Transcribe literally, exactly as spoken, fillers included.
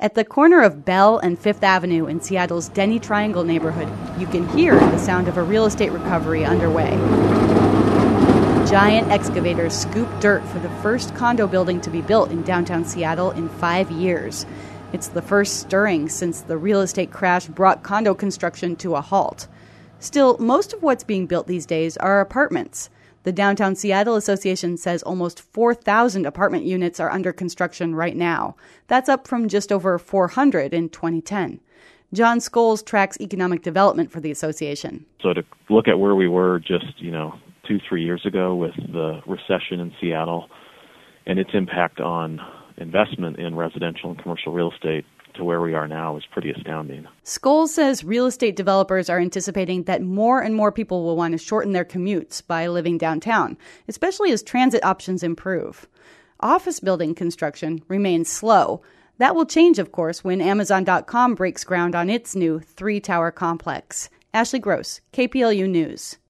At the corner of Bell and Fifth Avenue in Seattle's Denny Triangle neighborhood, you can hear the sound of a real estate recovery underway. Giant excavators scoop dirt for the first condo building to be built in downtown Seattle in five years. It's the first stirring since the real estate crash brought condo construction to a halt. Still, most of what's being built these days are apartments. The Downtown Seattle Association says almost four thousand apartment units are under construction right now. That's up from just over four hundred in twenty ten. John Scholes tracks economic development for the association. So to look at where we were just, you know, two, three years ago with the recession in Seattle and its impact on investment in residential and commercial real estate to where we are now is pretty astounding. Scholes says real estate developers are anticipating that more and more people will want to shorten their commutes by living downtown, especially as transit options improve. Office building construction remains slow. That will change, of course, when Amazon dot com breaks ground on its new three-tower complex. Ashley Gross, K P L U News.